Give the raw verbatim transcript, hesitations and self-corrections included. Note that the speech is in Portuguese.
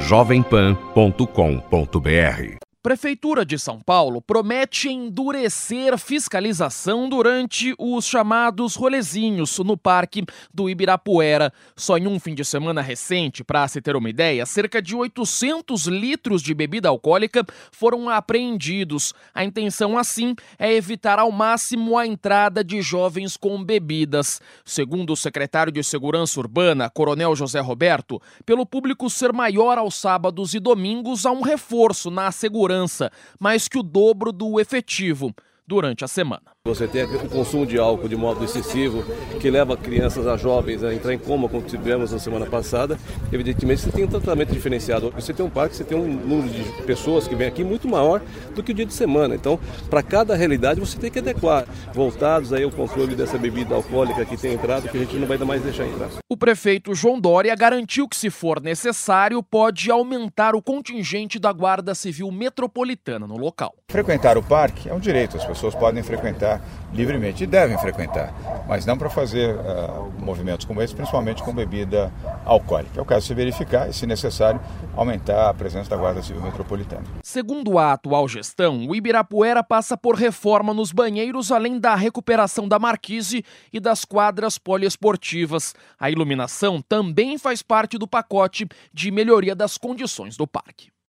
jovem pan ponto com ponto br. Prefeitura de São Paulo promete endurecer fiscalização durante os chamados rolezinhos no Parque do Ibirapuera. Só em um fim de semana recente, para se ter uma ideia, cerca de oitocentos litros de bebida alcoólica foram apreendidos. A intenção, assim, é evitar ao máximo a entrada de jovens com bebidas. Segundo o secretário de Segurança Urbana, Coronel José Roberto, pelo público ser maior aos sábados e domingos, há um reforço na segurança, mais que o dobro do efetivo durante a semana. Você tem o consumo de álcool de modo excessivo, que leva crianças a jovens a entrar em coma, como tivemos na semana passada. Evidentemente, você tem um tratamento diferenciado. Você tem um parque, você tem um número de pessoas que vem aqui muito maior do que o dia de semana. Então, para cada realidade, você tem que adequar. Voltados aí ao controle dessa bebida alcoólica que tem entrado, que a gente não vai mais deixar entrar. O prefeito João Dória garantiu que, se for necessário, pode aumentar o contingente da Guarda Civil Metropolitana no local. Frequentar o parque é um direito, as pessoas podem frequentar livremente e devem frequentar, mas não para fazer uh, movimentos como esse, principalmente com bebida alcoólica. É o caso de se verificar e, se necessário, aumentar a presença da Guarda Civil Metropolitana. Segundo a atual gestão, o Ibirapuera passa por reforma nos banheiros, além da recuperação da marquise e das quadras poliesportivas. A iluminação também faz parte do pacote de melhoria das condições do parque.